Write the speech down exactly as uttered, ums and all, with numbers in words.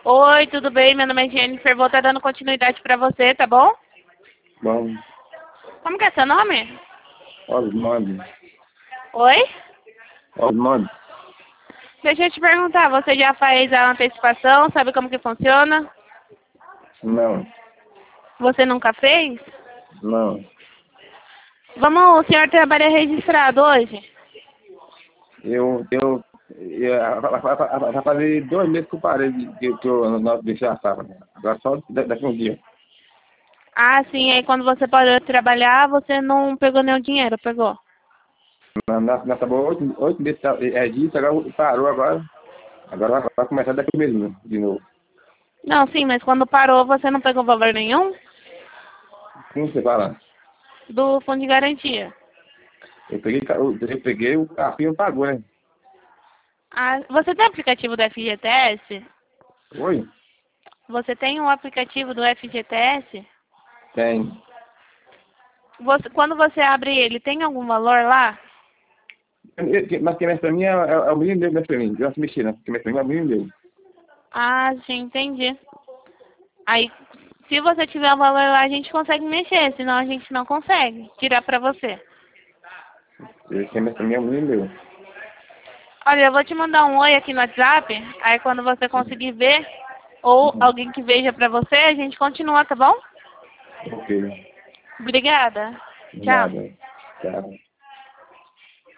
Oi, tudo bem? Meu nome é Jennifer. Vou estar dando continuidade pra você, tá bom? Bom, Como que é seu nome? Osmando. Oi? Osmando. Deixa eu te perguntar, você já fez a antecipação? Sabe como que funciona? Não, Você nunca fez? não. Vamos, o senhor trabalha registrado hoje? Eu, eu, eu vai fazer dois meses que eu parei de que que eu não deixei a safra. Agora só da- daqui a um dia. Ah, sim, aí quando você parou de trabalhar, você não pegou nenhum dinheiro, pegou? Na, na, na tá oito, oito meses tá- é disso, agora parou agora. Agora vai, vai começar daqui a um mês né, de novo. Não, sim, mas quando parou, você não pegou valor nenhum Como você fala? do fundo de garantia. Eu peguei, ca- eu, eu peguei o carrinho pagou, né? Ah, você tem aplicativo do F G T S? Oi? Você tem um aplicativo do F G T S? Tem. Você, quando você abre ele, tem algum valor lá? Eu- eu- Mas quem mexe pra mim é, é, é o menino dele, mexe pra mim. Eu não sei mexer, né? Quem mexe pra mim é o menino dele. Ah, sim, entendi. Aí, se você tiver o valor lá, a gente consegue mexer, senão a gente não consegue tirar pra você. Quem mexe pra mim é o menino dele. Olha, eu vou te mandar um oi aqui no WhatsApp, aí quando você conseguir ver, ou Uhum. alguém que veja pra você, a gente continua, tá bom? Ok. Obrigada. Tchau. Nada. Tchau.